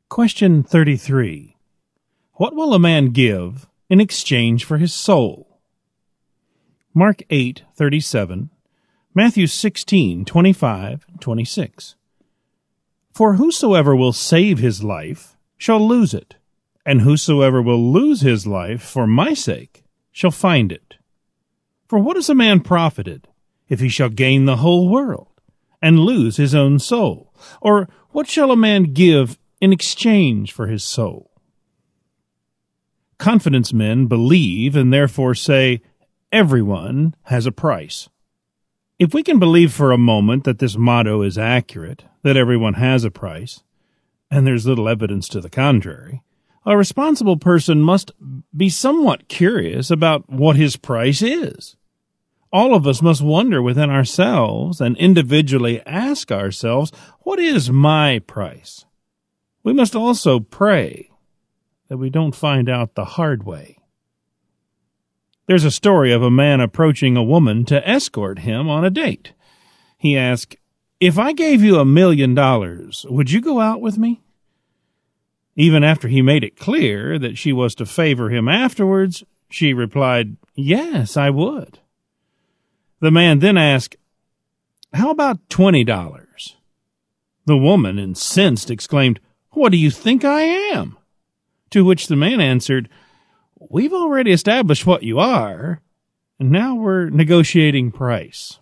Question 33. What will a man give in exchange for his soul? Mark 8:37, Matthew 16:25-26. For whosoever will save his life shall lose it, and whosoever will lose his life for my sake shall find it. For what is a man profited, if he shall gain the whole world, and lose his own soul? Or what shall a man give in exchange for his soul? Confidence men believe and therefore say, everyone has a price. If we can believe for a moment that this motto is accurate, that everyone has a price, and there's little evidence to the contrary, a responsible person must be somewhat curious about what his price is. All of us must wonder within ourselves and individually ask ourselves, what is my price? We must also pray that we don't find out the hard way. There's a story of a man approaching a woman to escort him on a date. He asked, "If I gave you $1 million, would you go out with me?" Even after he made it clear that she was to favor him afterwards, she replied, "Yes, I would." The man then asked, "How about $20? The woman, incensed, exclaimed, "What do you think I am?" To which the man answered, "We've already established what you are, and now we're negotiating price."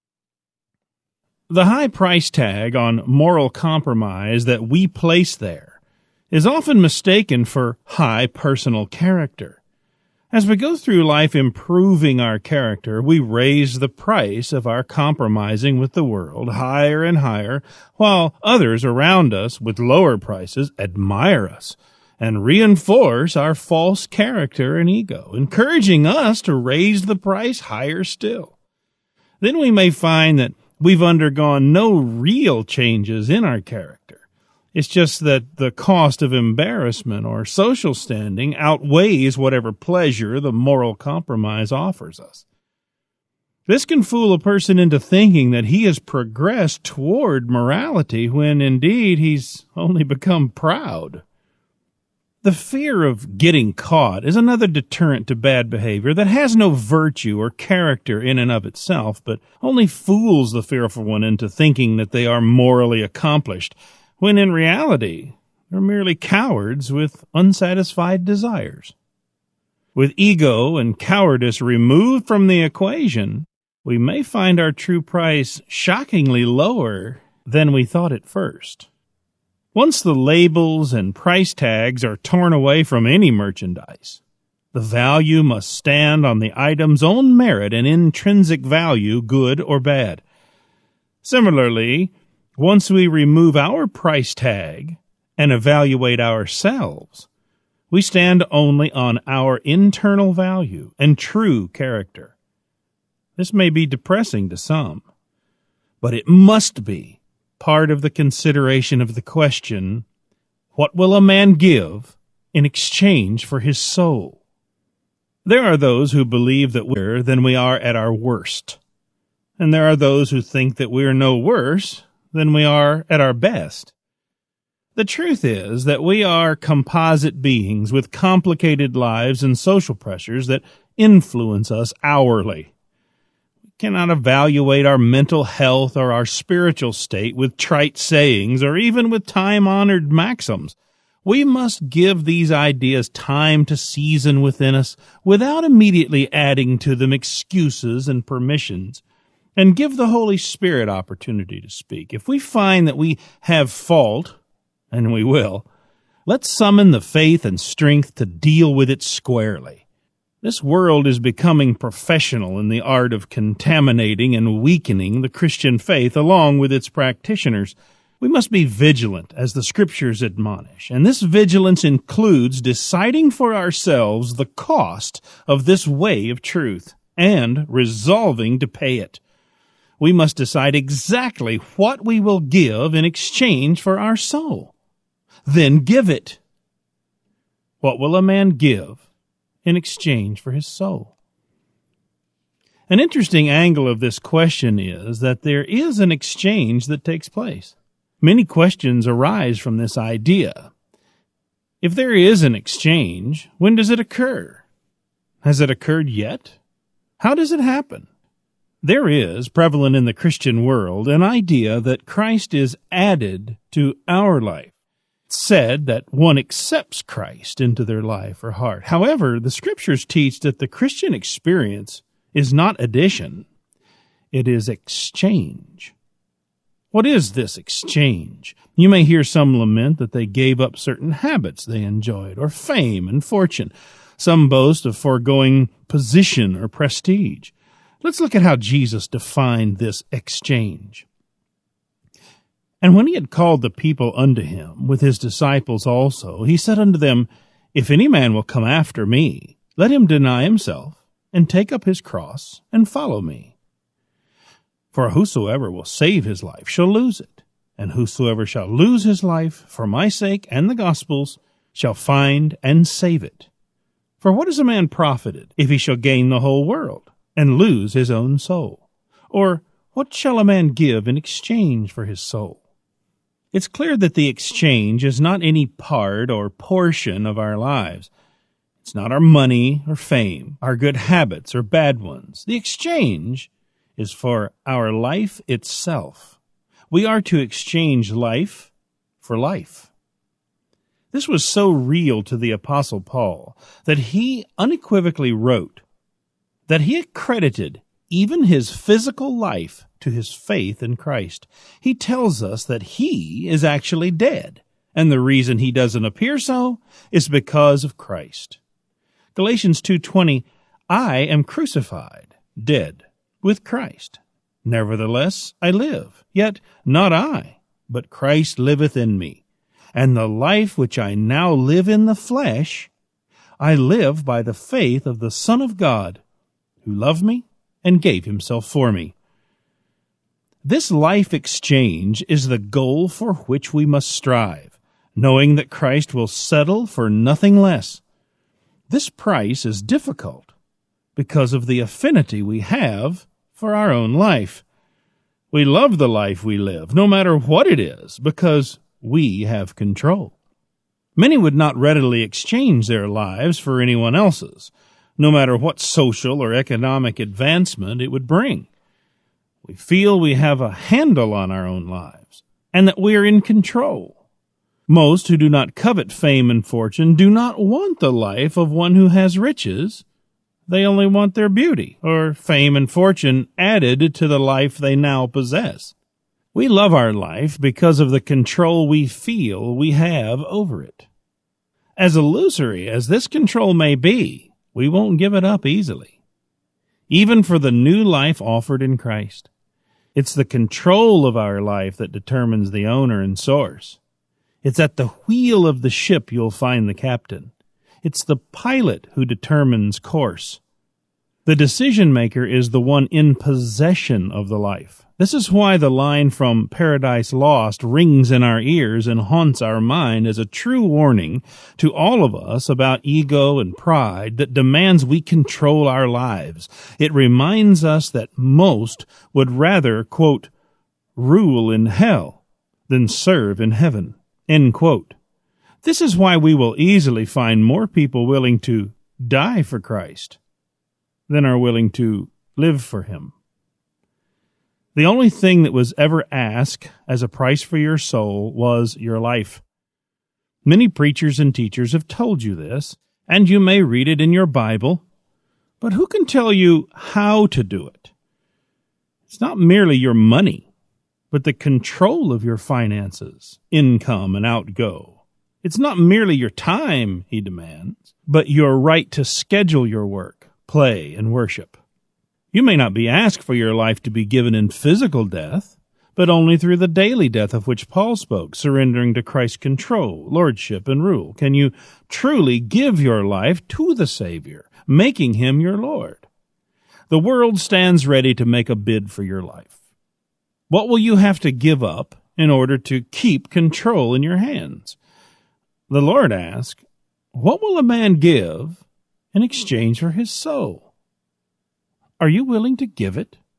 The high price tag on moral compromise that we place there is often mistaken for high personal character. As we go through life improving our character, we raise the price of our compromising with the world higher and higher, while others around us with lower prices admire us and reinforce our false character and ego, encouraging us to raise the price higher still. Then we may find that we've undergone no real changes in our character. It's just that the cost of embarrassment or social standing outweighs whatever pleasure the moral compromise offers us. This can fool a person into thinking that he has progressed toward morality when indeed he's only become proud. The fear of getting caught is another deterrent to bad behavior that has no virtue or character in and of itself, but only fools the fearful one into thinking that they are morally accomplished, when in reality they're merely cowards with unsatisfied desires. With ego and cowardice removed from the equation, we may find our true price shockingly lower than we thought at first. Once the labels and price tags are torn away from any merchandise, the value must stand on the item's own merit and intrinsic value, good or bad. Similarly, once we remove our price tag and evaluate ourselves, we stand only on our internal value and true character. This may be depressing to some, but it must be part of the consideration of the question, what will a man give in exchange for his soul? There are those who believe that we're than we are at our worst, and there are those who think that we're no worse than we are at our best. The truth is that we are composite beings with complicated lives and social pressures that influence us hourly. We cannot evaluate our mental health or our spiritual state with trite sayings or even with time-honored maxims. We must give these ideas time to season within us without immediately adding to them excuses and permissions, and give the Holy Spirit opportunity to speak. If we find that we have fault, and we will, let's summon the faith and strength to deal with it squarely. This world is becoming professional in the art of contaminating and weakening the Christian faith along with its practitioners. We must be vigilant, as the Scriptures admonish, and this vigilance includes deciding for ourselves the cost of this way of truth and resolving to pay it. We must decide exactly what we will give in exchange for our soul. Then give it. What will a man give in exchange for his soul? An interesting angle of this question is that there is an exchange that takes place. Many questions arise from this idea. If there is an exchange, when does it occur? Has it occurred yet? How does it happen? There is, prevalent in the Christian world, an idea that Christ is added to our life. It's said that one accepts Christ into their life or heart. However, the Scriptures teach that the Christian experience is not addition, it is exchange. What is this exchange? You may hear some lament that they gave up certain habits they enjoyed, or fame and fortune. Some boast of foregoing position or prestige. Let's look at how Jesus defined this exchange. And when he had called the people unto him, with his disciples also, he said unto them, If any man will come after me, let him deny himself, and take up his cross, and follow me. For whosoever will save his life shall lose it, and whosoever shall lose his life for my sake and the gospel's shall find and save it. For what is a man profited, if he shall gain the whole world, and lose his own soul? Or what shall a man give in exchange for his soul? It's clear that the exchange is not any part or portion of our lives. It's not our money or fame, our good habits or bad ones. The exchange is for our life itself. We are to exchange life for life. This was so real to the Apostle Paul that he unequivocally wrote that he accredited even his physical life to his faith in Christ. He tells us that he is actually dead, and the reason he doesn't appear so is because of Christ. Galatians 2:20, I am crucified, dead, with Christ. Nevertheless I live, yet not I, but Christ liveth in me. And the life which I now live in the flesh, I live by the faith of the Son of God, who loved me and gave himself for me. This life exchange is the goal for which we must strive, knowing that Christ will settle for nothing less. This price is difficult because of the affinity we have for our own life. We love the life we live, no matter what it is, because we have control. Many would not readily exchange their lives for anyone else's, no matter what social or economic advancement it would bring. We feel we have a handle on our own lives, and that we are in control. Most who do not covet fame and fortune do not want the life of one who has riches. They only want their beauty, or fame and fortune added to the life they now possess. We love our life because of the control we feel we have over it. As illusory as this control may be, we won't give it up easily, even for the new life offered in Christ. It's the control of our life that determines the owner and source. It's at the wheel of the ship you'll find the captain. It's the pilot who determines course. The decision maker is the one in possession of the life. This is why the line from Paradise Lost rings in our ears and haunts our mind as a true warning to all of us about ego and pride that demands we control our lives. It reminds us that most would rather, quote, rule in hell than serve in heaven, end quote. This is why we will easily find more people willing to die for Christ than are willing to live for him. The only thing that was ever asked as a price for your soul was your life. Many preachers and teachers have told you this, and you may read it in your Bible, but who can tell you how to do it? It's not merely your money, but the control of your finances, income and outgo. It's not merely your time, he demands, but your right to schedule your work, play, and worship. You may not be asked for your life to be given in physical death, but only through the daily death of which Paul spoke, surrendering to Christ's control, lordship, and rule. Can you truly give your life to the Savior, making him your Lord? The world stands ready to make a bid for your life. What will you have to give up in order to keep control in your hands? The Lord asks, what will a man give in exchange for his soul? Are you willing to give it?